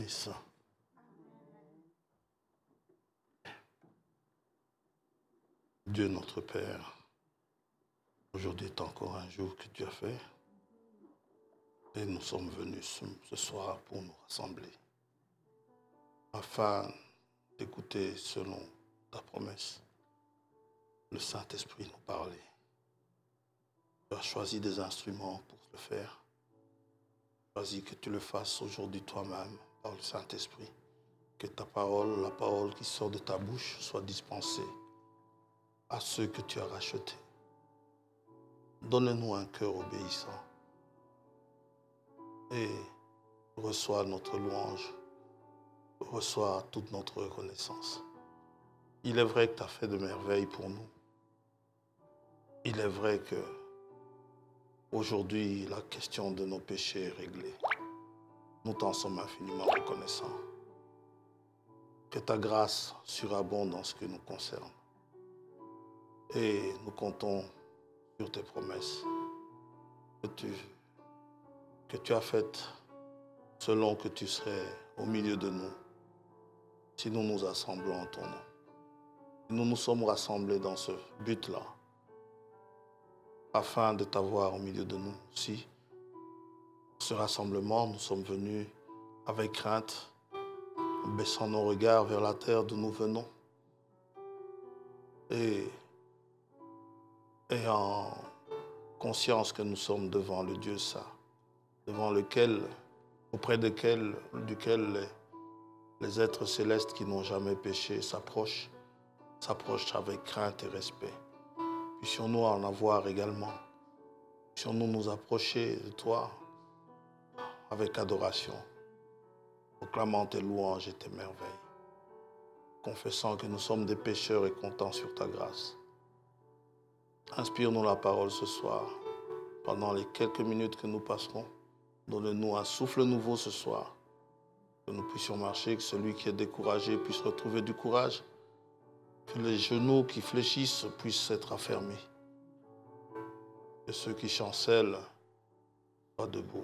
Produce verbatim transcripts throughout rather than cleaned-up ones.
Ça. Dieu notre Père, aujourd'hui est encore un jour que tu as fait et nous sommes venus ce soir pour nous rassembler afin d'écouter selon ta promesse le Saint-Esprit nous parler. Tu as choisi des instruments pour le faire. Choisi que tu le fasses aujourd'hui toi-même par le Saint-Esprit. Que ta parole, la parole qui sort de ta bouche, soit dispensée à ceux que tu as rachetés. Donne-nous un cœur obéissant et reçois notre louange, reçois toute notre reconnaissance. Il est vrai que tu as fait de merveilles pour nous. Il est vrai que aujourd'hui la question de nos péchés est réglée. Nous t'en sommes infiniment reconnaissants. Que ta grâce surabonde en ce qui nous concerne. Et nous comptons sur tes promesses que tu, que tu as faites selon que tu serais au milieu de nous si nous nous assemblons en ton nom. Nous nous sommes rassemblés dans ce but-là afin de t'avoir au milieu de nous. Si ce rassemblement, nous sommes venus avec crainte, en baissant nos regards vers la terre d'où nous venons et, et en conscience que nous sommes devant le Dieu saint, devant lequel, auprès duquel, duquel les, les êtres célestes qui n'ont jamais péché s'approchent, s'approchent avec crainte et respect. Puissions-nous en avoir également. Puissions-nous nous approcher de toi avec adoration, proclamant tes louanges et tes merveilles, confessant que nous sommes des pécheurs et comptant sur ta grâce. Inspire-nous la parole ce soir. Pendant les quelques minutes que nous passerons, donne-nous un souffle nouveau ce soir, que nous puissions marcher, que celui qui est découragé puisse retrouver du courage, que les genoux qui fléchissent puissent être affermis, que ceux qui chancellent soient debout.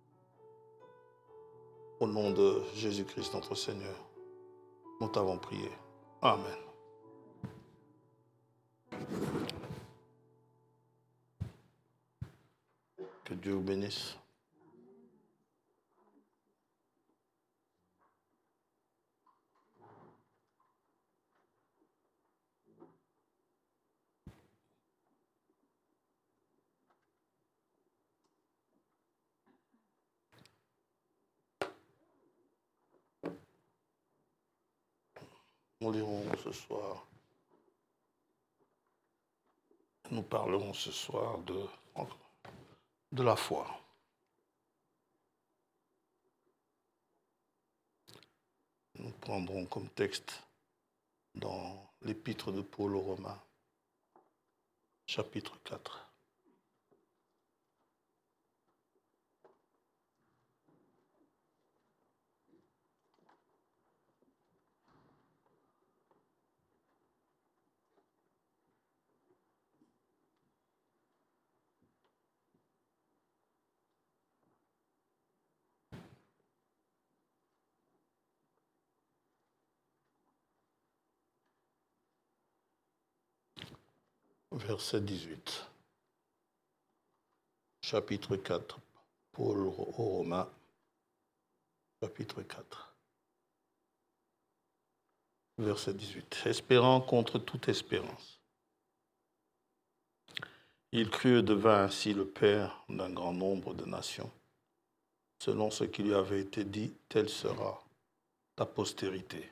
Au nom de Jésus-Christ notre Seigneur, nous t'avons prié. Amen. Que Dieu vous bénisse. Nous lirons ce soir, nous parlerons ce soir de, de la foi. Nous prendrons comme texte dans l'épître de Paul aux Romains, chapitre quatre. Verset dix-huit. Chapitre quatre. Paul aux Romains. Chapitre quatre. Verset dix-huit. Espérant contre toute espérance. Il crut et devint ainsi le père d'un grand nombre de nations. Selon ce qui lui avait été dit, telle sera ta postérité.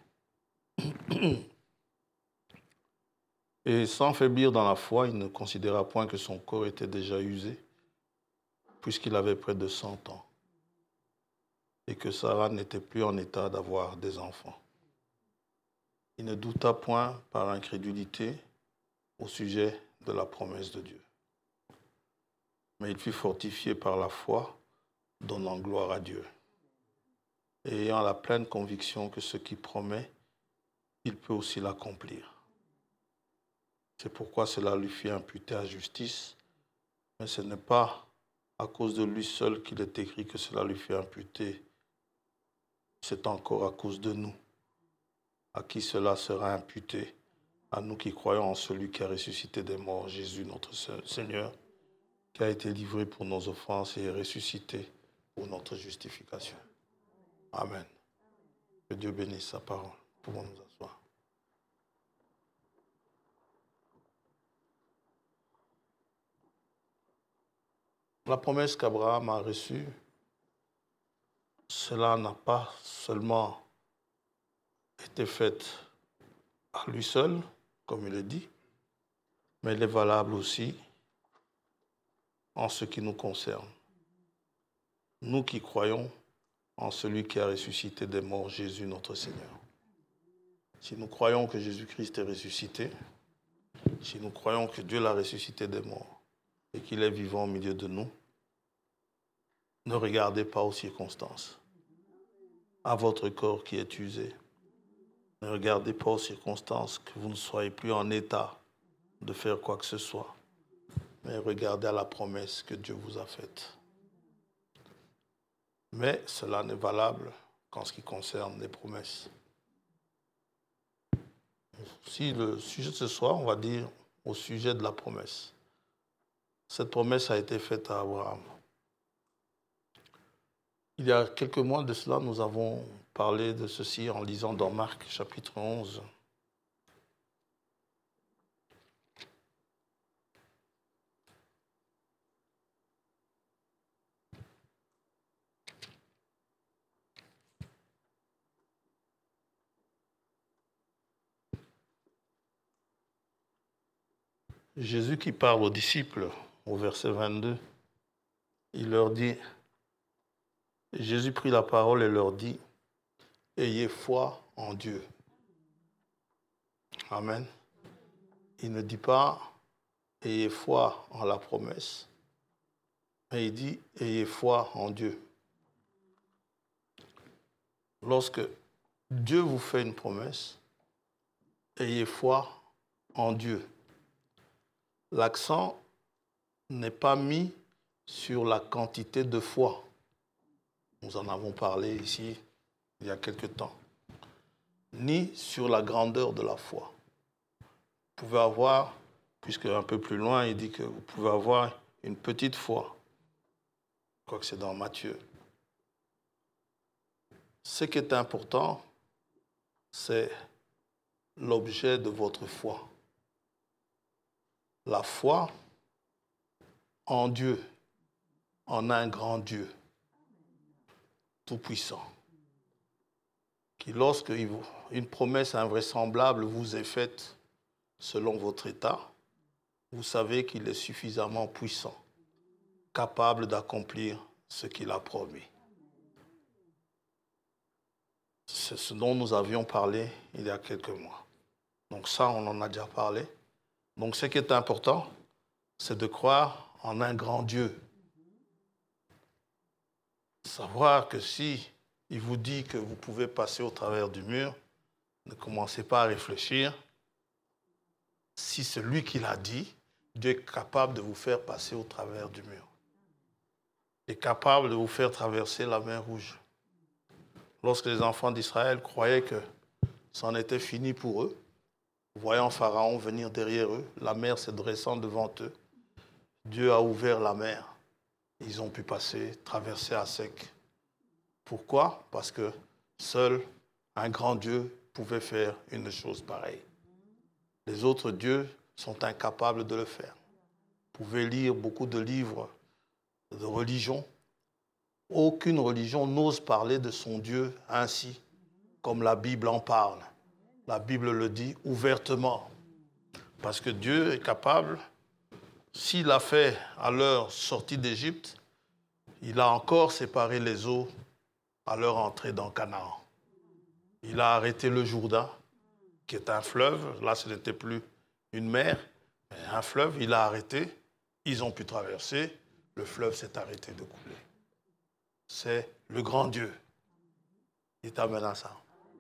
Et sans faiblir dans la foi, il ne considéra point que son corps était déjà usé, puisqu'il avait près de cent ans, et que Sarah n'était plus en état d'avoir des enfants. Il ne douta point par incrédulité au sujet de la promesse de Dieu. Mais il fut fortifié par la foi, donnant gloire à Dieu, et ayant la pleine conviction que ce qu'il promet, il peut aussi l'accomplir. C'est pourquoi cela lui fit imputer à justice, mais ce n'est pas à cause de lui seul qu'il est écrit que cela lui fit imputer c'est encore à cause de nous, à qui cela sera imputé, à nous qui croyons en celui qui a ressuscité des morts, Jésus notre Seigneur, qui a été livré pour nos offenses et est ressuscité pour notre justification. Amen. Que Dieu bénisse sa parole. Pouvons nous asseoir. La promesse qu'Abraham a reçue, cela n'a pas seulement été faite à lui seul, comme il est dit, mais elle est valable aussi en ce qui nous concerne. Nous qui croyons en celui qui a ressuscité des morts, Jésus notre Seigneur. Si nous croyons que Jésus-Christ est ressuscité, si nous croyons que Dieu l'a ressuscité des morts et qu'il est vivant au milieu de nous, ne regardez pas aux circonstances, à votre corps qui est usé. Ne regardez pas aux circonstances que vous ne soyez plus en état de faire quoi que ce soit, mais regardez à la promesse que Dieu vous a faite. Mais cela n'est valable qu'en ce qui concerne les promesses. Si le sujet de ce soir, on va dire au sujet de la promesse. Cette promesse a été faite à Abraham. Il y a quelques mois de cela, nous avons parlé de ceci en lisant dans Marc chapitre onze. Jésus qui parle aux disciples au verset vingt-deux, il leur dit, Jésus prit la parole et leur dit, ayez foi en Dieu. Amen. Il ne dit pas, ayez foi en la promesse, mais il dit, ayez foi en Dieu. Lorsque Dieu vous fait une promesse, ayez foi en Dieu. L'accent n'est pas mis sur la quantité de foi. Nous en avons parlé ici il y a quelque temps. Ni sur la grandeur de la foi. Vous pouvez avoir, puisque un peu plus loin, il dit que vous pouvez avoir une petite foi. Je crois que c'est dans Matthieu. Ce qui est important, c'est l'objet de votre foi. La foi en Dieu, en un grand Dieu, tout-puissant, qui, lorsque une promesse invraisemblable vous est faite selon votre état, vous savez qu'il est suffisamment puissant, capable d'accomplir ce qu'il a promis. C'est ce dont nous avions parlé il y a quelques mois. Donc ça, on en a déjà parlé. Donc ce qui est important, c'est de croire en un grand Dieu. Savoir que si il vous dit que vous pouvez passer au travers du mur, ne commencez pas à réfléchir. Si c'est lui qui l'a dit, Dieu est capable de vous faire passer au travers du mur. Il est capable de vous faire traverser la mer Rouge. Lorsque les enfants d'Israël croyaient que c'en était fini pour eux, voyant Pharaon venir derrière eux, la mer se dressant devant eux, Dieu a ouvert la mer. Ils ont pu passer, traverser à sec. Pourquoi? Parce que seul un grand Dieu pouvait faire une chose pareille. Les autres dieux sont incapables de le faire. Vous pouvez lire beaucoup de livres de religion. Aucune religion n'ose parler de son Dieu ainsi, comme la Bible en parle. La Bible le dit ouvertement. Parce que Dieu est capable, s'il a fait à leur sortie d'Égypte, il a encore séparé les eaux à leur entrée dans Canaan. Il a arrêté le Jourdain, qui est un fleuve. Là, ce n'était plus une mer, mais un fleuve. Il a arrêté. Ils ont pu traverser. Le fleuve s'est arrêté de couler. C'est le grand Dieu qui t'amène à ça.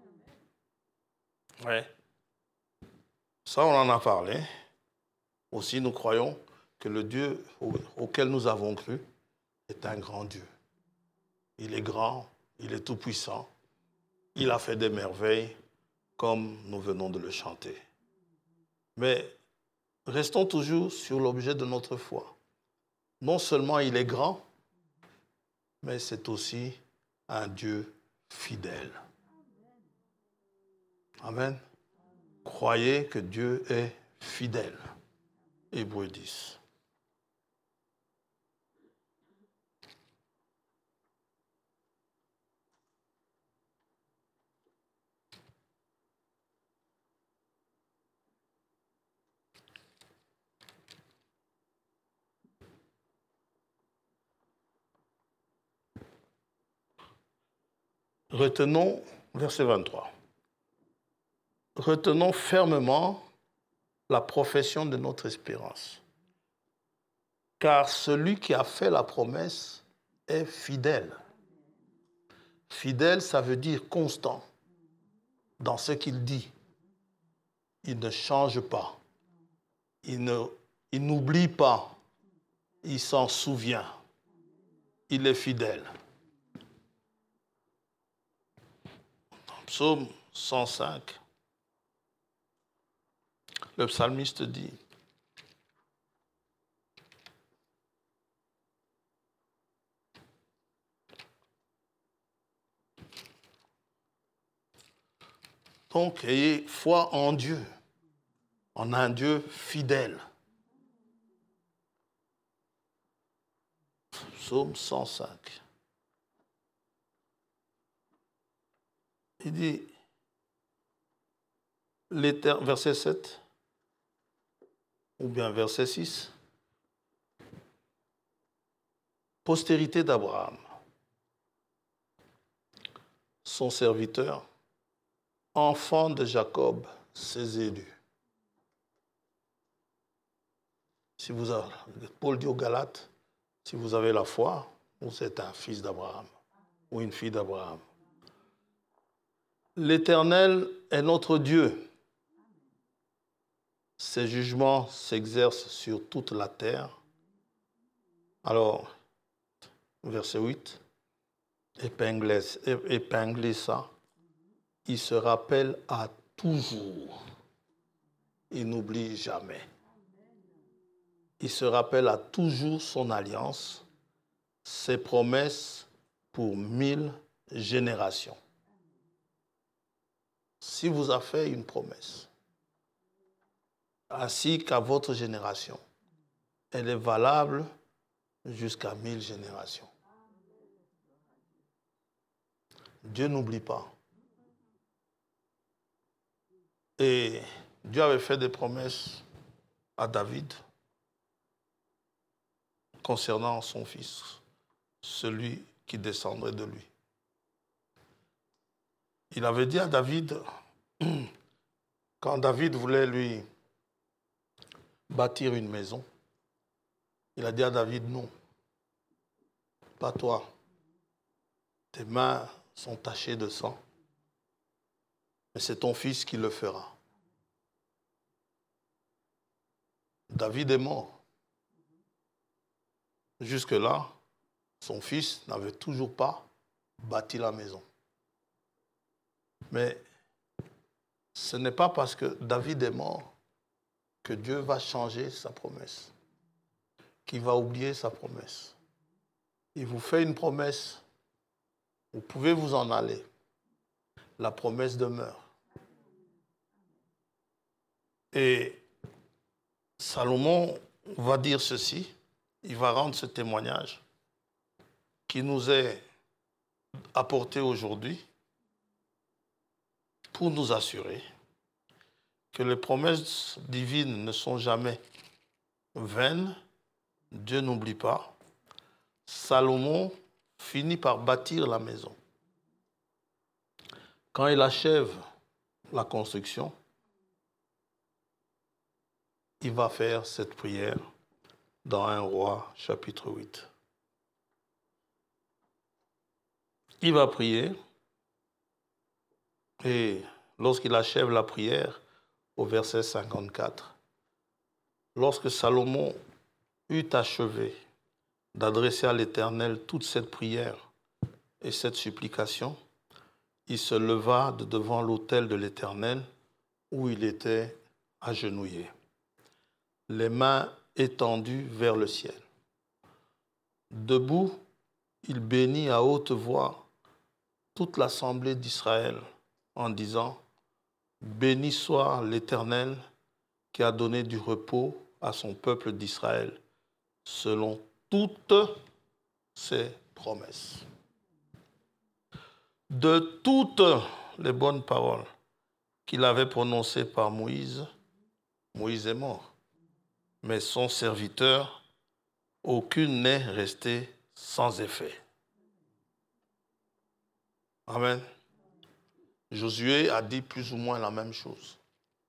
Oui. Ça, on en a parlé. Aussi, nous croyons que le Dieu auquel nous avons cru est un grand Dieu. Il est grand, il est tout-puissant, il a fait des merveilles comme nous venons de le chanter. Mais restons toujours sur l'objet de notre foi. Non seulement il est grand, mais c'est aussi un Dieu fidèle. Amen. Croyez que Dieu est fidèle. Hébreux dix. Retenons, verset vingt-trois. Retenons fermement la profession de notre espérance. Car celui qui a fait la promesse est fidèle. Fidèle, ça veut dire constant dans ce qu'il dit. Il ne change pas. Il ne, il n'oublie pas. Il s'en souvient. Il est fidèle. Psaume cent cinq, le psalmiste dit: donc, ayez foi en Dieu, en un Dieu fidèle. Psaume cent cinq. Il dit, verset sept, ou bien verset six, postérité d'Abraham, son serviteur, enfant de Jacob, ses élus. Si vous avez, Paul dit aux Galates, si vous avez la foi, vous êtes un fils d'Abraham ou une fille d'Abraham. L'Éternel est notre Dieu. Ses jugements s'exercent sur toute la terre. Alors, verset huit, épinglez, épinglez ça. Il se rappelle à toujours. Il n'oublie jamais. Il se rappelle à toujours son alliance, ses promesses pour mille générations. Si vous avez fait une promesse, ainsi qu'à votre génération, elle est valable jusqu'à mille générations. Dieu n'oublie pas. Et Dieu avait fait des promesses à David concernant son fils, celui qui descendrait de lui. Il avait dit à David, quand David voulait lui bâtir une maison, il a dit à David, non, pas toi. Tes mains sont tachées de sang, mais c'est ton fils qui le fera. David est mort. Jusque-là, son fils n'avait toujours pas bâti la maison. Mais ce n'est pas parce que David est mort que Dieu va changer sa promesse, qu'il va oublier sa promesse. Il vous fait une promesse, vous pouvez vous en aller. La promesse demeure. Et Salomon va dire ceci, il va rendre ce témoignage qui nous est apporté aujourd'hui pour nous assurer que les promesses divines ne sont jamais vaines. Dieu n'oublie pas. Salomon finit par bâtir la maison. Quand il achève la construction, il va faire cette prière dans un roi chapitre huit. Il va prier et lorsqu'il achève la prière, au verset cinquante-quatre, lorsque Salomon eut achevé d'adresser à l'Éternel toute cette prière et cette supplication, il se leva de devant l'autel de l'Éternel où il était agenouillé, les mains étendues vers le ciel. Debout, il bénit à haute voix toute l'assemblée d'Israël en disant « Béni soit l'Éternel qui a donné du repos à son peuple d'Israël selon toutes ses promesses. » De toutes les bonnes paroles qu'il avait prononcées par Moïse, Moïse est mort, mais son serviteur, aucune n'est restée sans effet. Amen. Josué a dit plus ou moins la même chose.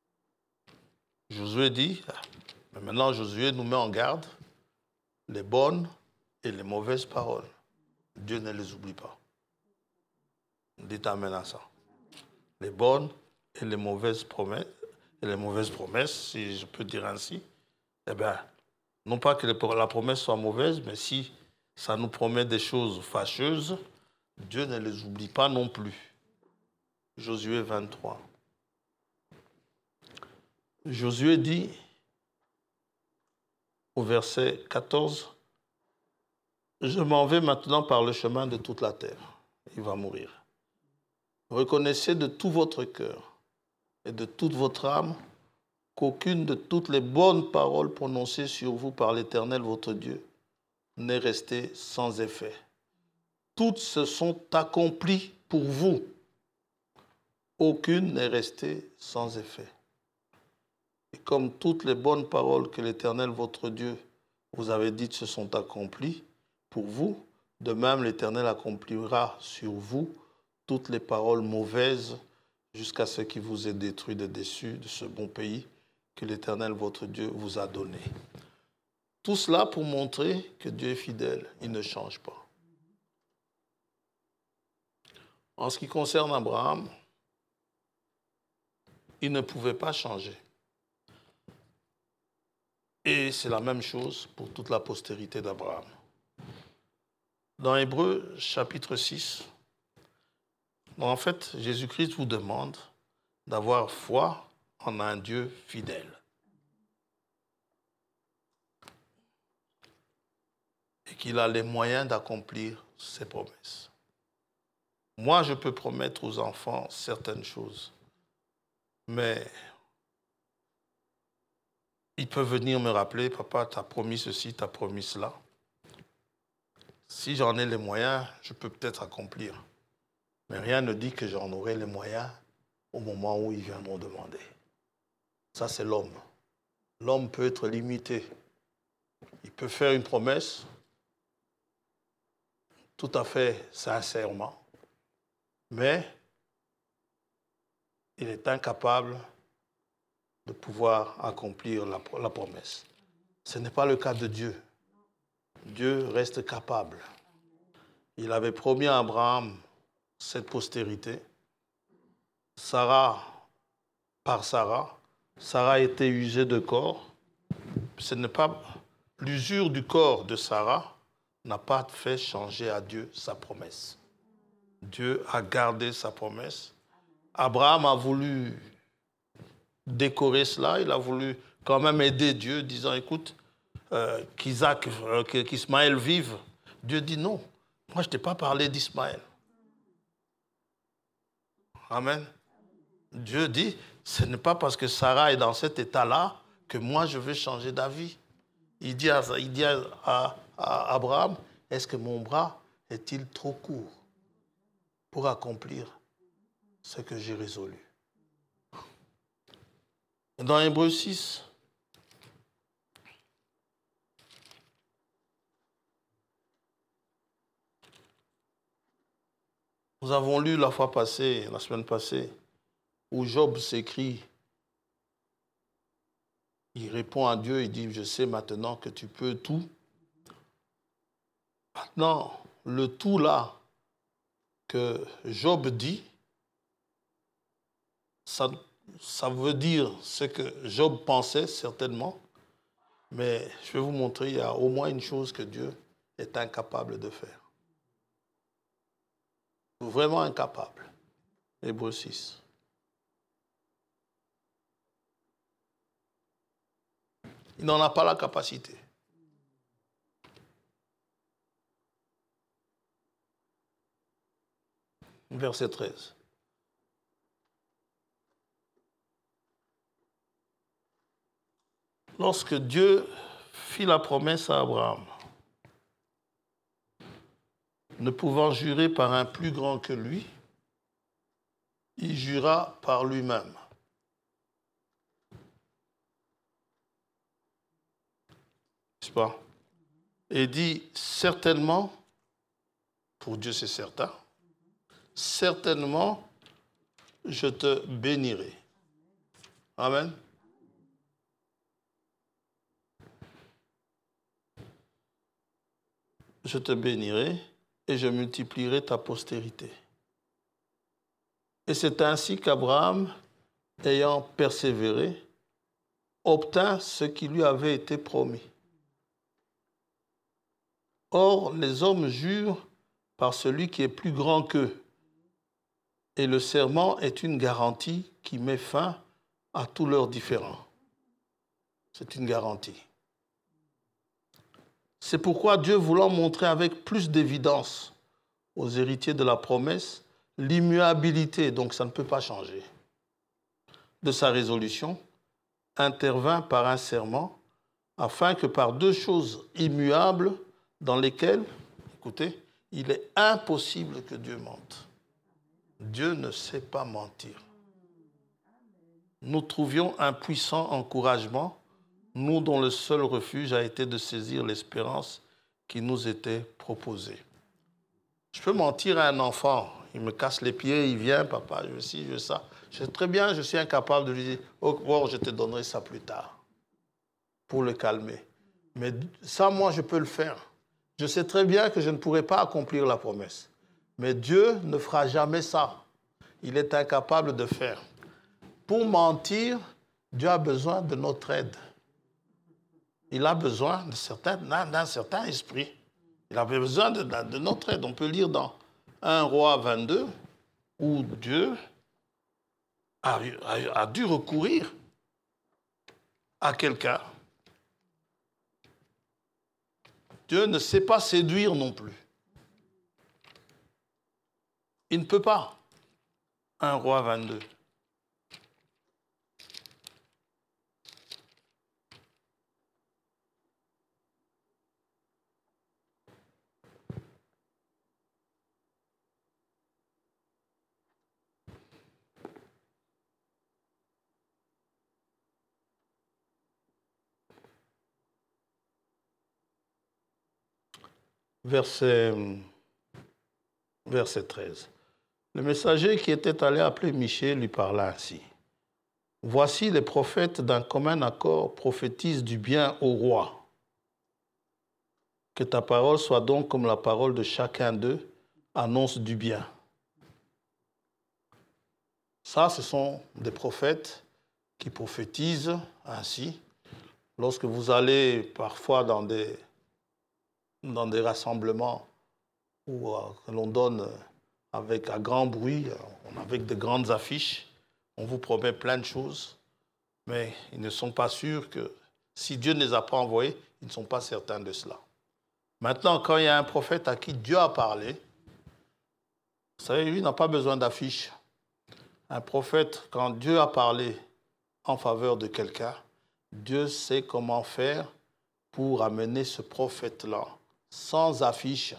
Josué dit, mais maintenant Josué nous met en garde, les bonnes et les mauvaises paroles. Dieu ne les oublie pas. Dites amen à ça. Les bonnes et les mauvaises promesses, et les mauvaises promesses, si je peux dire ainsi, eh bien, non pas que la promesse soit mauvaise, mais si ça nous promet des choses fâcheuses, Dieu ne les oublie pas non plus. Josué vingt-trois. Josué dit au verset quatorze, « Je m'en vais maintenant par le chemin de toute la terre. » Il va mourir. « Reconnaissez de tout votre cœur et de toute votre âme qu'aucune de toutes les bonnes paroles prononcées sur vous par l'Éternel votre Dieu n'est restée sans effet. Toutes se sont accomplies pour vous. Aucune n'est restée sans effet. Et comme toutes les bonnes paroles que l'Éternel votre Dieu vous avait dites se sont accomplies pour vous, de même l'Éternel accomplira sur vous toutes les paroles mauvaises jusqu'à ce qu'il vous ait détruit de dessus de ce bon pays que l'Éternel votre Dieu vous a donné. » Tout cela pour montrer que Dieu est fidèle, il ne change pas. En ce qui concerne Abraham, il ne pouvait pas changer. Et c'est la même chose pour toute la postérité d'Abraham. Dans Hébreux chapitre six, en fait, Jésus-Christ vous demande d'avoir foi en un Dieu fidèle. Et qu'il a les moyens d'accomplir ses promesses. Moi, je peux promettre aux enfants certaines choses, mais ils peuvent venir me rappeler, papa, tu as promis ceci, tu as promis cela. Si j'en ai les moyens, je peux peut-être accomplir. Mais rien ne dit que j'en aurai les moyens au moment où ils viendront demander. Ça, c'est l'homme. L'homme peut être limité. Il peut faire une promesse tout à fait sincèrement, mais il est incapable de pouvoir accomplir la, la promesse. Ce n'est pas le cas de Dieu. Dieu reste capable. Il avait promis à Abraham cette postérité. Sarah, par Sarah, Sarah a été usée de corps. Ce n'est pas l'usure du corps de Sarah n'a pas fait changer à Dieu sa promesse. Dieu a gardé sa promesse. Abraham a voulu décorer cela, il a voulu quand même aider Dieu, disant, écoute, euh, qu'Isaac, euh, qu'Ismaël vive. Dieu dit non, moi je ne t'ai pas parlé d'Ismaël. Amen. Dieu dit, ce n'est pas parce que Sarah est dans cet état-là que moi je vais changer d'avis. Il dit à, il dit à, à, à Abraham, est-ce que mon bras est-il trop court pour accomplir ce que j'ai résolu? Dans Hébreux six, nous avons lu la fois passée, la semaine passée, où Job s'écrit, il répond à Dieu, il dit, je sais maintenant que tu peux tout. Maintenant, le tout là que Job dit, ça, ça veut dire ce que Job pensait certainement, mais je vais vous montrer, il y a au moins une chose que Dieu est incapable de faire. Vraiment incapable. Hébreux six. Il n'en a pas la capacité. Verset treize. Lorsque Dieu fit la promesse à Abraham, ne pouvant jurer par un plus grand que lui, il jura par lui-même. N'est-ce pas? Et dit, certainement, pour Dieu c'est certain, certainement, je te bénirai. Amen. Je te bénirai et je multiplierai ta postérité. Et c'est ainsi qu'Abraham, ayant persévéré, obtint ce qui lui avait été promis. Or, les hommes jurent par celui qui est plus grand qu'eux, et le serment est une garantie qui met fin à tous leurs différends. C'est une garantie. C'est pourquoi Dieu, voulant montrer avec plus d'évidence aux héritiers de la promesse l'immuabilité, donc ça ne peut pas changer, de sa résolution, intervint par un serment, afin que par deux choses immuables dans lesquelles, écoutez, il est impossible que Dieu mente. Dieu ne sait pas mentir. Nous trouvions un puissant encouragement, nous dont le seul refuge a été de saisir l'espérance qui nous était proposée. Je peux mentir à un enfant, il me casse les pieds, il vient, papa, je veux ci, je veux ça. Je sais très bien, je suis incapable de lui dire, oh, oh, je te donnerai ça plus tard, pour le calmer. Mais ça, moi, je peux le faire. Je sais très bien que je ne pourrai pas accomplir la promesse. Mais Dieu ne fera jamais ça. Il est incapable de faire. Pour mentir, Dieu a besoin de notre aide. Il a besoin de certain, d'un certain esprit. Il a besoin de, de notre aide. On peut lire dans un Roi vingt-deux où Dieu a, a, a dû recourir à quelqu'un. Dieu ne sait pas séduire non plus. Il ne peut pas. un Roi vingt-deux. Verset, verset treize. Le messager qui était allé appeler Michée lui parla ainsi. Voici les prophètes d'un commun accord prophétisent du bien au roi. Que ta parole soit donc comme la parole de chacun d'eux, annonce du bien. Ça, ce sont des prophètes qui prophétisent ainsi. Lorsque vous allez parfois dans des, dans des rassemblements où euh, l'on donne avec un grand bruit, avec de grandes affiches, on vous promet plein de choses, mais ils ne sont pas sûrs que si Dieu ne les a pas envoyés, ils ne sont pas certains de cela. Maintenant, quand il y a un prophète à qui Dieu a parlé, vous savez, lui n'a pas besoin d'affiches. Un prophète, quand Dieu a parlé en faveur de quelqu'un, Dieu sait comment faire pour amener ce prophète-là sans affiche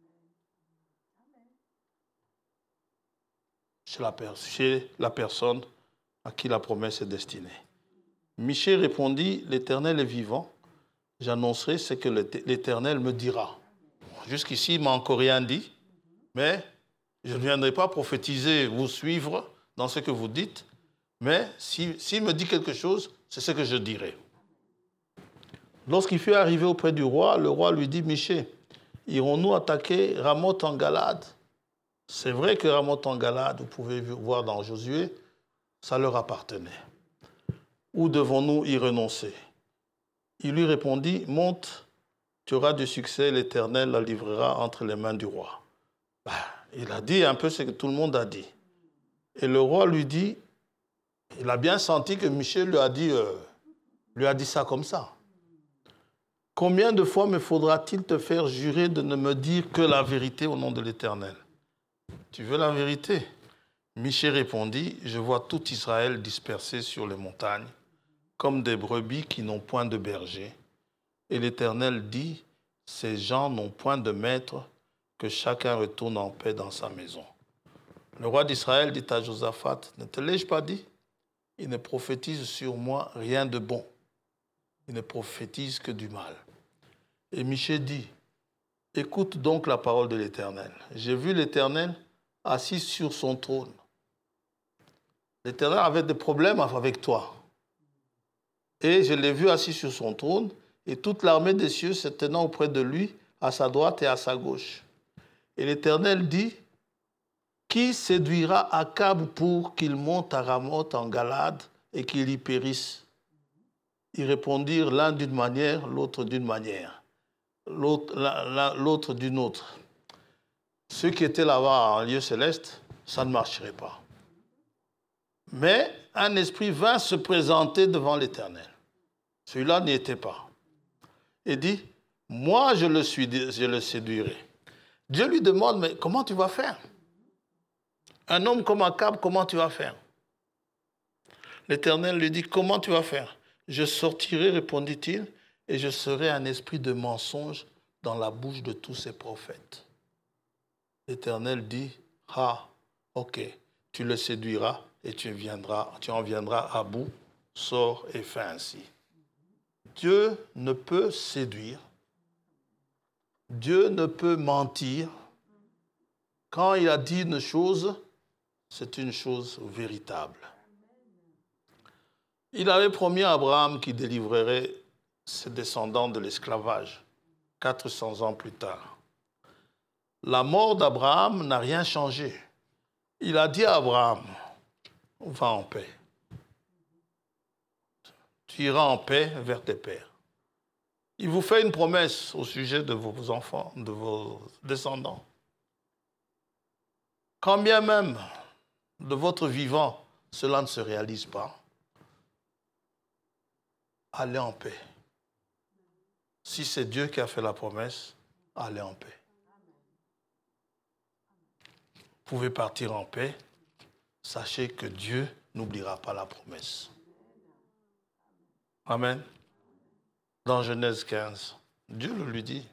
chez la, chez la personne à qui la promesse est destinée. Michée répondit, l'Éternel est vivant, j'annoncerai ce que l'Éternel me dira. Jusqu'ici, il ne m'a encore rien dit, mais je ne viendrai pas prophétiser, vous suivre dans ce que vous dites, mais s'il si, si me dit quelque chose, c'est ce que je dirai. Lorsqu'il fut arrivé auprès du roi, le roi lui dit, Michée, irons-nous attaquer Ramoth en Galade? C'est vrai que Ramoth en Galade, vous pouvez voir dans Josué, ça leur appartenait. Où devons-nous y renoncer? Il lui répondit, monte, tu auras du succès, l'Éternel la livrera entre les mains du roi. Ben, il a dit un peu ce que tout le monde a dit. Et le roi lui dit, il a bien senti que Michel lui a dit, euh, lui a dit ça comme ça. Combien de fois me faudra-t-il te faire jurer de ne me dire que la vérité au nom de l'Éternel? Tu veux la vérité? Michel répondit, je vois tout Israël dispersé sur les montagnes, comme des brebis qui n'ont point de berger. Et l'Éternel dit, ces gens n'ont point de maître, que chacun retourne en paix dans sa maison. Le roi d'Israël dit à Josaphat, ne te l'ai-je pas dit? Il ne prophétise sur moi rien de bon. Il ne prophétise que du mal. Et Michée dit, écoute donc la parole de l'Éternel. J'ai vu l'Éternel assis sur son trône. L'Éternel avait des problèmes avec toi. Et je l'ai vu assis sur son trône, et toute l'armée des cieux se tenant auprès de lui, à sa droite et à sa gauche. Et l'Éternel dit, qui séduira Akab pour qu'il monte à Ramoth en Galade et qu'il y périsse? Ils répondirent l'un d'une manière, l'autre d'une manière, l'autre d'une autre. Ceux qui étaient là-bas en lieu céleste, ça ne marcherait pas. Mais un esprit vint se présenter devant l'Éternel. Celui-là n'y était pas. Et dit, moi je le, suis, je le séduirai. Dieu lui demande, mais comment tu vas faire? Un homme comme Akab, comment tu vas faire? L'Éternel lui dit, comment tu vas faire? Je sortirai, répondit-il, et je serai un esprit de mensonge dans la bouche de tous ces prophètes. L'Éternel dit, ah, ok, tu le séduiras et tu, viendras, tu en viendras à bout, sors et fais ainsi. Dieu ne peut séduire, Dieu ne peut mentir. Quand il a dit une chose, c'est une chose véritable. Il avait promis à Abraham qu'il délivrerait ses descendants de l'esclavage quatre cents ans plus tard. La mort d'Abraham n'a rien changé. Il a dit à Abraham, va en paix. Tu iras en paix vers tes pères. Il vous fait une promesse au sujet de vos enfants, de vos descendants. Quand bien même de votre vivant, cela ne se réalise pas, allez en paix. Si c'est Dieu qui a fait la promesse, allez en paix. Vous pouvez partir en paix. Sachez que Dieu n'oubliera pas la promesse. Amen. Dans Genèse quinze, Dieu le lui dit.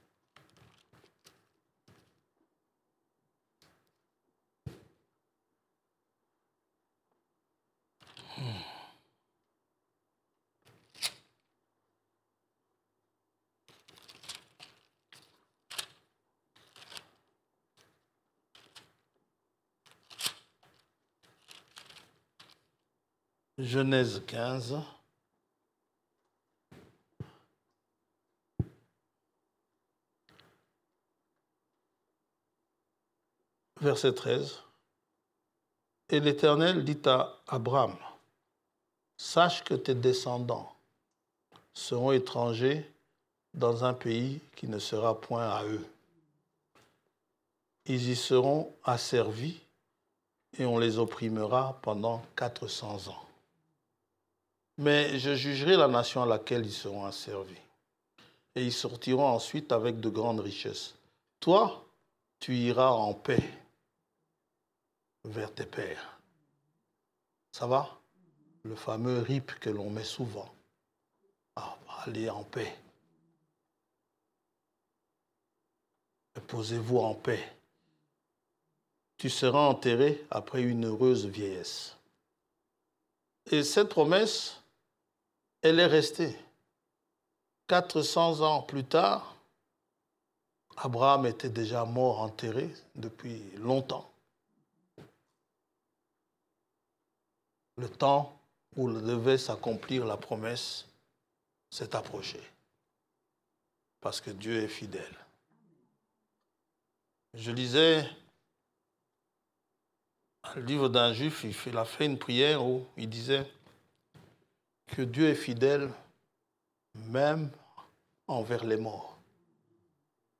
Hmm. Genèse quinze. Verset treize. Et l'Éternel dit à Abraham, sache que tes descendants seront étrangers dans un pays qui ne sera point à eux. Ils y seront asservis et on les opprimera pendant quatre cents ans. Mais je jugerai la nation à laquelle ils seront asservis. Et ils sortiront ensuite avec de grandes richesses. Toi, tu iras en paix vers tes pères. Ça va? Le fameux rip que l'on met souvent. Ah, allez en paix. Posez-vous en paix. Tu seras enterré après une heureuse vieillesse. Et cette promesse, elle est restée. quatre cents ans plus tard, Abraham était déjà mort, enterré depuis longtemps. Le temps où devait s'accomplir la promesse s'est approché. Parce que Dieu est fidèle. Je lisais un livre d'un juif, il a fait une prière où il disait que Dieu est fidèle même envers les morts.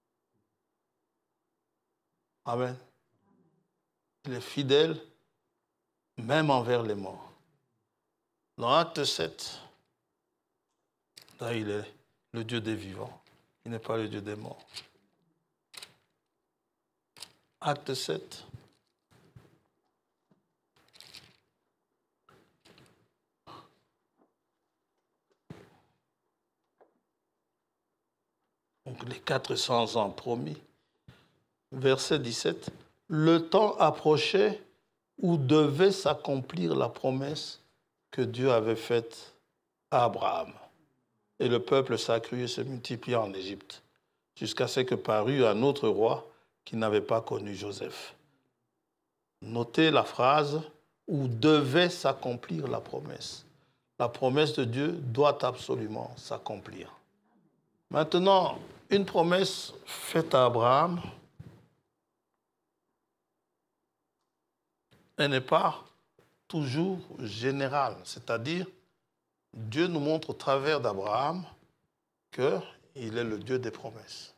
Amen. Il est fidèle même envers les morts. Dans Acte sept, là, il est le Dieu des vivants. Il n'est pas le Dieu des morts. Acte sept. Donc les quatre cents ans promis. Verset dix-sept. Le temps approchait où devait s'accomplir la promesse que Dieu avait faite à Abraham. Et le peuple s'accrut et se multiplia en Égypte, jusqu'à ce que parut un autre roi qui n'avait pas connu Joseph. Notez la phrase « où devait s'accomplir la promesse ». La promesse de Dieu doit absolument s'accomplir. Maintenant, une promesse faite à Abraham, elle n'est pas toujours générale, c'est-à-dire Dieu nous montre au travers d'Abraham qu'il est le Dieu des promesses.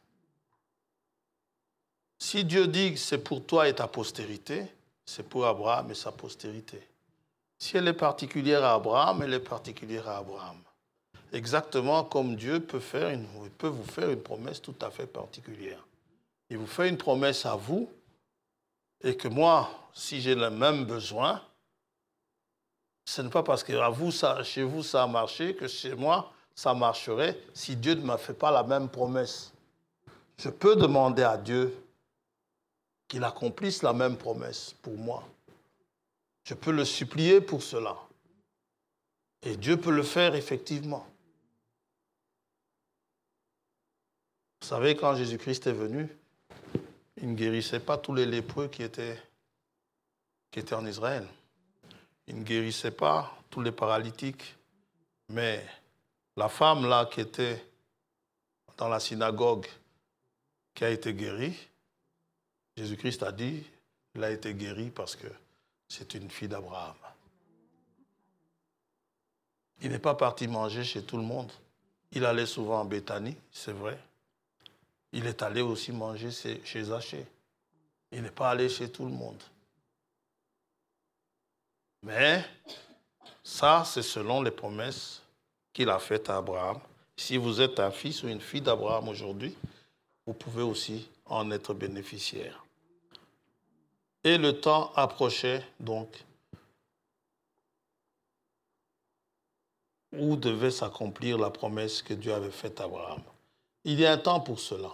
Si Dieu dit que c'est pour toi et ta postérité, c'est pour Abraham et sa postérité. Si elle est particulière à Abraham, elle est particulière à Abraham. Exactement comme Dieu peut, faire une, peut vous faire une promesse tout à fait particulière. Il vous fait une promesse à vous, et que moi, si j'ai le même besoin, ce n'est pas parce que à vous, ça, chez vous ça a marché que chez moi ça marcherait si Dieu ne m'a fait pas la même promesse. Je peux demander à Dieu qu'il accomplisse la même promesse pour moi. Je peux le supplier pour cela. Et Dieu peut le faire effectivement. Vous savez, quand Jésus-Christ est venu, il ne guérissait pas tous les lépreux qui étaient, qui étaient en Israël. Il ne guérissait pas tous les paralytiques. Mais la femme là qui était dans la synagogue, qui a été guérie, Jésus-Christ a dit, elle a été guérie parce que c'est une fille d'Abraham. Il n'est pas parti manger chez tout le monde. Il allait souvent en Béthanie, c'est vrai. Il est allé aussi manger chez Zachée. Il n'est pas allé chez tout le monde. Mais ça, c'est selon les promesses qu'il a faites à Abraham. Si vous êtes un fils ou une fille d'Abraham aujourd'hui, vous pouvez aussi en être bénéficiaire. Et le temps approchait donc où devait s'accomplir la promesse que Dieu avait faite à Abraham. Il y a un temps pour cela.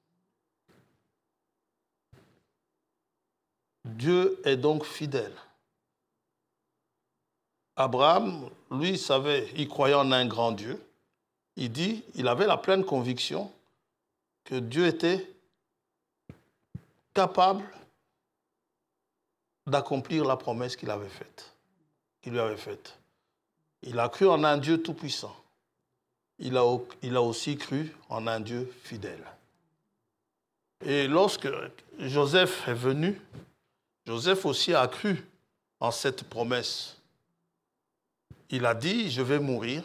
Dieu est donc fidèle. Abraham, lui, savait, il croyait en un grand Dieu. Il dit, il avait la pleine conviction que Dieu était capable d'accomplir la promesse qu'il avait faite, qu'il lui avait faite. Il a cru en un Dieu tout-puissant. Il a, il a aussi cru en un Dieu fidèle. Et lorsque Joseph est venu, Joseph aussi a cru en cette promesse. Il a dit, je vais mourir,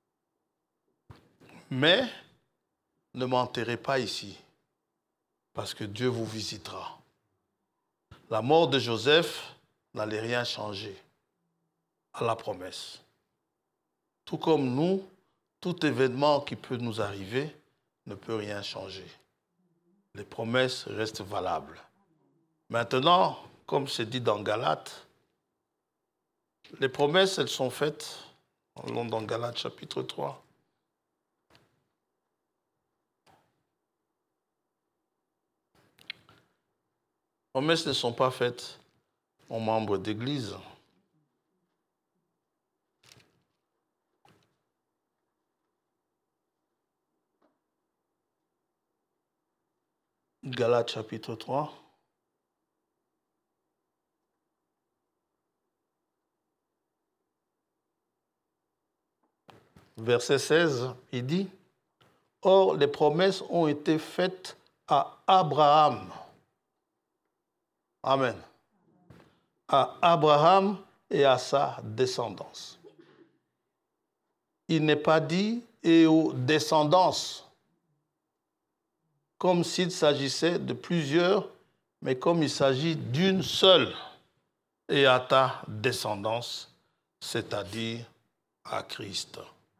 mais ne m'enterrez pas ici, parce que Dieu vous visitera. La mort de Joseph n'allait rien changer à la promesse. Tout comme nous, tout événement qui peut nous arriver ne peut rien changer. Les promesses restent valables. Maintenant, comme c'est dit dans Galates, les promesses, elles sont faites, allons dans Galates chapitre trois. Les promesses ne sont pas faites aux membres d'Église. Galates chapitre trois. Verset seize, il dit, « Or, les promesses ont été faites à Abraham. » Amen. À Abraham et à sa descendance. Il n'est pas dit « et aux descendances », comme s'il s'agissait de plusieurs, mais comme il s'agit d'une seule. et à ta descendance, c'est-à-dire à Christ.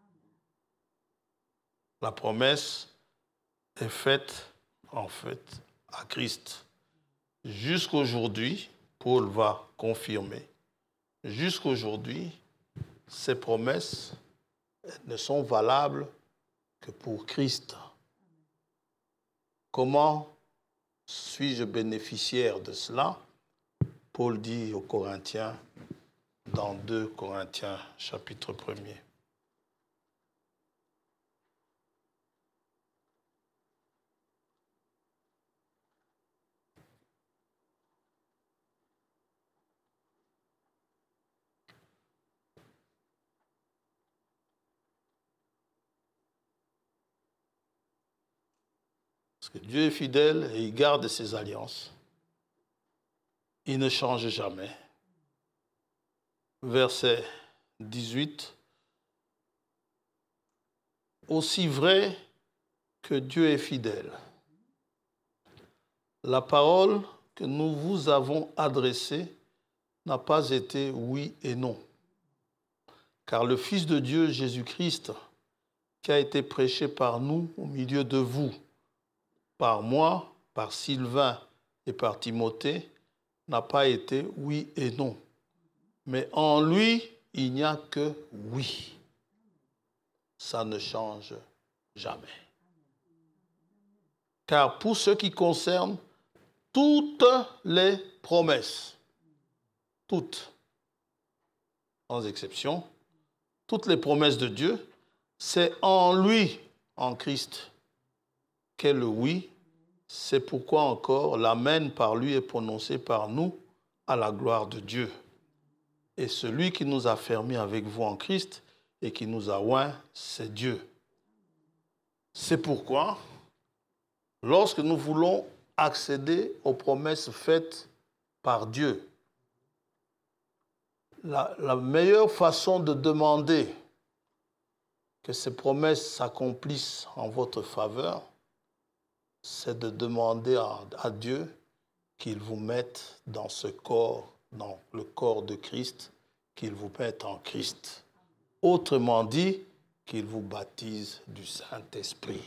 La promesse est faite, en fait, à Christ. Jusqu'aujourd'hui, Paul va confirmer, jusqu'aujourd'hui, ces promesses ne sont valables que pour Christ. Comment suis-je bénéficiaire de cela? Paul dit aux Corinthiens, dans deux Corinthiens, chapitre premier. Parce que Dieu est fidèle et il garde ses alliances. Il ne change jamais. Verset dix-huit. Aussi vrai que Dieu est fidèle, la parole que nous vous avons adressée n'a pas été oui et non. Car le Fils de Dieu, Jésus-Christ, qui a été prêché par nous au milieu de vous, par moi, par Sylvain et par Timothée, n'a pas été oui et non. Mais en lui, il n'y a que oui. Ça ne change jamais. Car pour ce qui concerne toutes les promesses, toutes, sans exception, toutes les promesses de Dieu, c'est en lui, en Christ, qu'est le oui. C'est pourquoi encore l'amen par lui est prononcé par nous à la gloire de Dieu. Et celui qui nous a fermés avec vous en Christ et qui nous a oints, c'est Dieu. C'est pourquoi, lorsque nous voulons accéder aux promesses faites par Dieu, la, la meilleure façon de demander que ces promesses s'accomplissent en votre faveur, c'est de demander à, à Dieu qu'il vous mette dans ce corps, dans le corps de Christ, qu'il vous mette en Christ. Autrement dit, qu'il vous baptise du Saint-Esprit.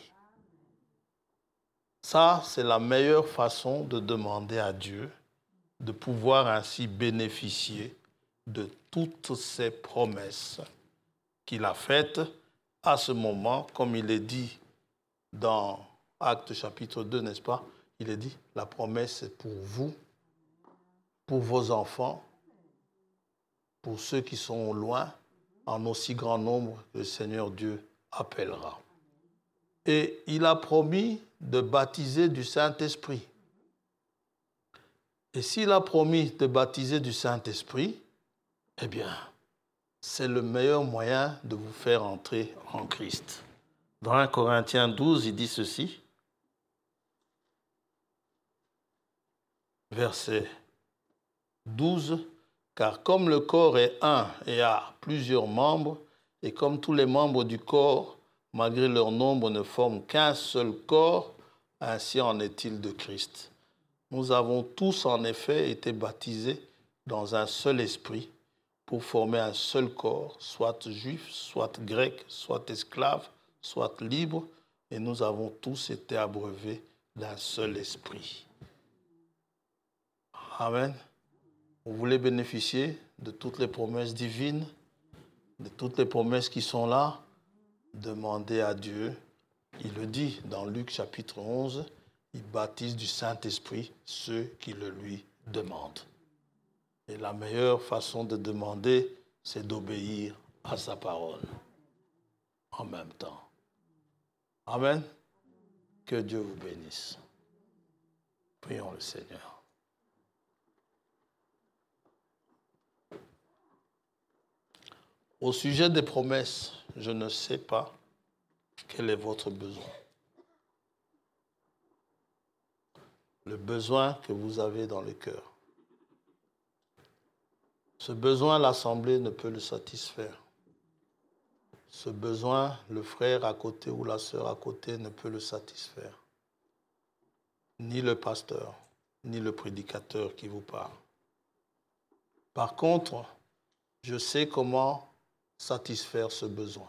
Ça, c'est la meilleure façon de demander à Dieu de pouvoir ainsi bénéficier de toutes ces promesses qu'il a faites à ce moment, comme il est dit dans Actes chapitre deux, n'est-ce pas? Il est dit, la promesse est pour vous, pour vos enfants, pour ceux qui sont loin, en aussi grand nombre que le Seigneur Dieu appellera. Et il a promis de baptiser du Saint-Esprit. Et s'il a promis de baptiser du Saint-Esprit, eh bien, c'est le meilleur moyen de vous faire entrer en Christ. Dans un Corinthiens douze, il dit ceci, verset douze, « Car comme le corps est un et a plusieurs membres, et comme tous les membres du corps, malgré leur nombre, ne forment qu'un seul corps, ainsi en est-il de Christ. Nous avons tous en effet été baptisés dans un seul esprit pour former un seul corps, soit juif, soit grec, soit esclave, soit libre, et nous avons tous été abreuvés d'un seul esprit. » Amen. Vous voulez bénéficier de toutes les promesses divines, de toutes les promesses qui sont là? Demandez à Dieu. Il le dit dans Luc chapitre onze, il baptise du Saint-Esprit ceux qui le lui demandent. Et la meilleure façon de demander, c'est d'obéir à sa parole en même temps. Amen. Que Dieu vous bénisse. Prions le Seigneur. Au sujet des promesses, je ne sais pas quel est votre besoin. Le besoin que vous avez dans le cœur. Ce besoin, l'Assemblée ne peut le satisfaire. Ce besoin, le frère à côté ou la sœur à côté ne peut le satisfaire. Ni le pasteur, ni le prédicateur qui vous parle. Par contre, je sais comment satisfaire ce besoin.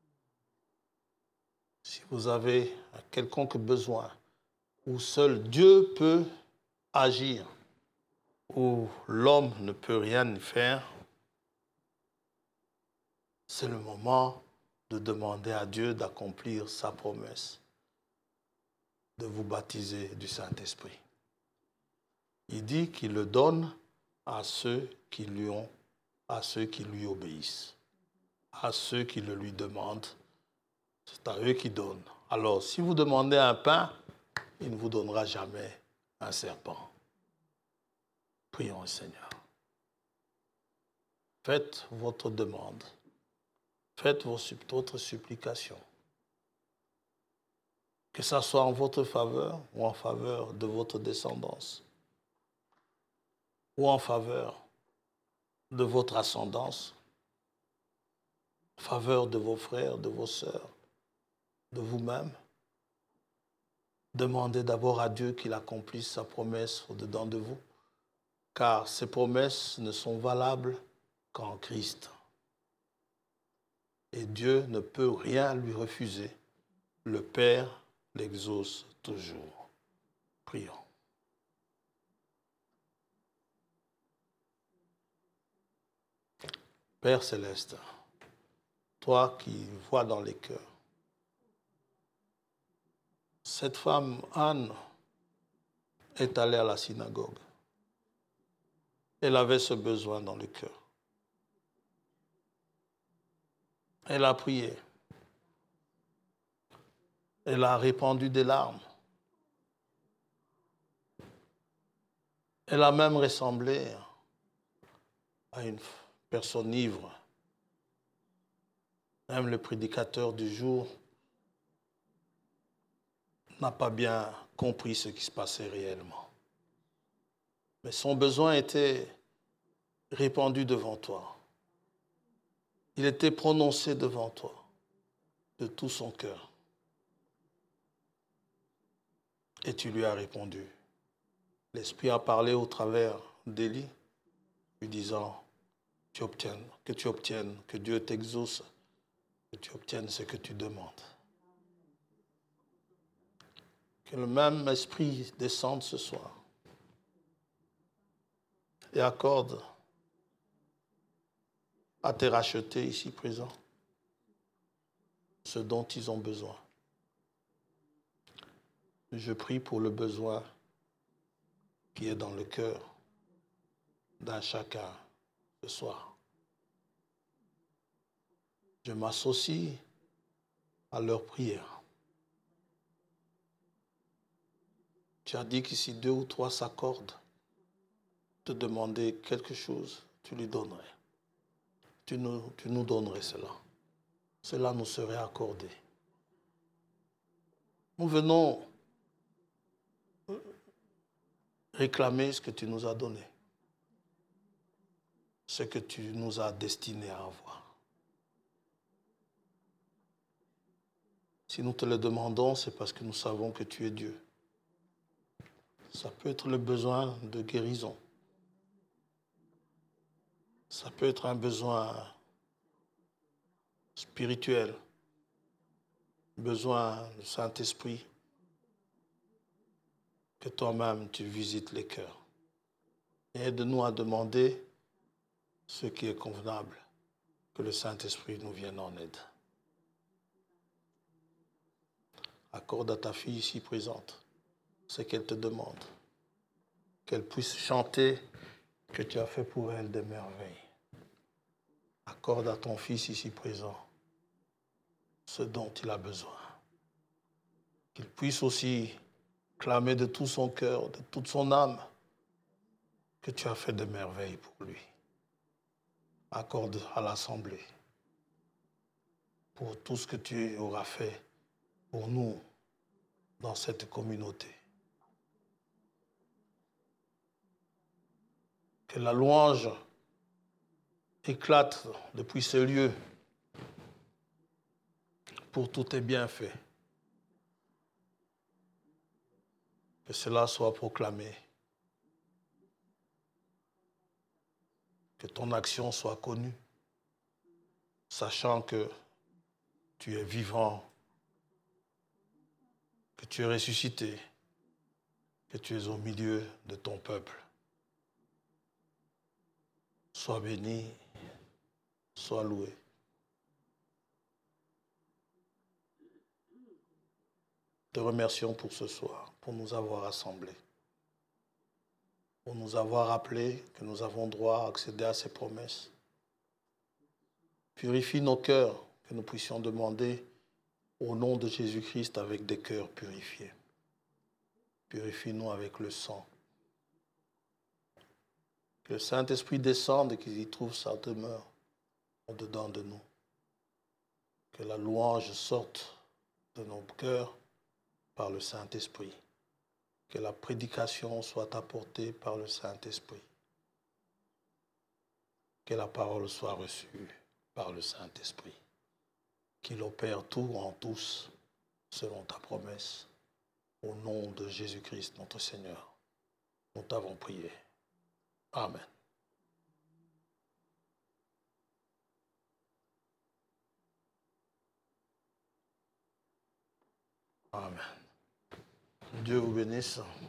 Si vous avez un quelconque besoin où seul Dieu peut agir, où l'homme ne peut rien y faire, c'est le moment de demander à Dieu d'accomplir sa promesse, de vous baptiser du Saint-Esprit. Il dit qu'il le donne à ceux qui lui ont, à ceux qui lui obéissent, à ceux qui le lui demandent. C'est à eux qu'il donne. Alors, si vous demandez un pain, il ne vous donnera jamais un serpent. Prions au Seigneur. Faites votre demande. Faites vos, votre supplication. Que ça soit en votre faveur ou en faveur de votre descendance, ou en faveur de votre ascendance, en faveur de vos frères, de vos sœurs, de vous-même. Demandez d'abord à Dieu qu'il accomplisse sa promesse au-dedans de vous, car ces promesses ne sont valables qu'en Christ. Et Dieu ne peut rien lui refuser. Le Père l'exauce toujours. Prions. Père céleste, toi qui vois dans les cœurs, cette femme, Anne, est allée à la synagogue. Elle avait ce besoin dans le cœur. Elle a prié. Elle a répandu des larmes. Elle a même ressemblé à une personne ivre. Même le prédicateur du jour n'a pas bien compris ce qui se passait réellement. Mais son besoin était répandu devant toi. Il était prononcé devant toi, de tout son cœur. Et tu lui as répondu. L'Esprit a parlé au travers d'Élie, lui disant tu obtiennes, que tu obtiennes, que Dieu t'exauce, que tu obtiennes ce que tu demandes. Que le même Esprit descende ce soir et accorde à tes rachetés ici présents ce dont ils ont besoin. Je prie pour le besoin qui est dans le cœur d'un chacun ce soir. Je m'associe à leur prière. Tu as dit que si deux ou trois s'accordent, te demander quelque chose, tu lui donnerais. Tu nous, tu nous donnerais cela. Cela nous serait accordé. Nous venons réclamer ce que tu nous as donné, ce que tu nous as destiné à avoir. Si nous te le demandons, c'est parce que nous savons que tu es Dieu. Ça peut être le besoin de guérison. Ça peut être un besoin spirituel, besoin du Saint-Esprit, que toi-même tu visites les cœurs. Et aide-nous à demander ce qui est convenable, que le Saint-Esprit nous vienne en aide. Accorde à ta fille ici présente ce qu'elle te demande, qu'elle puisse chanter que tu as fait pour elle des merveilles. Accorde à ton fils ici présent ce dont il a besoin. Qu'il puisse aussi clamer de tout son cœur, de toute son âme, que tu as fait des merveilles pour lui. Accorde à l'Assemblée pour tout ce que tu auras fait pour nous dans cette communauté. Que la louange éclate depuis ce lieu pour tous tes bienfaits. Que cela soit proclamé que ton action soit connue, sachant que tu es vivant, que tu es ressuscité, que tu es au milieu de ton peuple. Sois béni, sois loué. Te remercions pour ce soir, pour nous avoir rassemblés, pour nous avoir rappelé que nous avons droit à accéder à ces promesses. Purifie nos cœurs, que nous puissions demander au nom de Jésus-Christ avec des cœurs purifiés. Purifie-nous avec le sang. Que le Saint-Esprit descende et qu'il y trouve sa demeure au-dedans de nous. Que la louange sorte de nos cœurs par le Saint-Esprit. Que la prédication soit apportée par le Saint-Esprit. Que la parole soit reçue par le Saint-Esprit. Qu'il opère tout en tous selon ta promesse. Au nom de Jésus-Christ, notre Seigneur, nous t'avons prié. Amen. Amen. Dieu vous bénisse.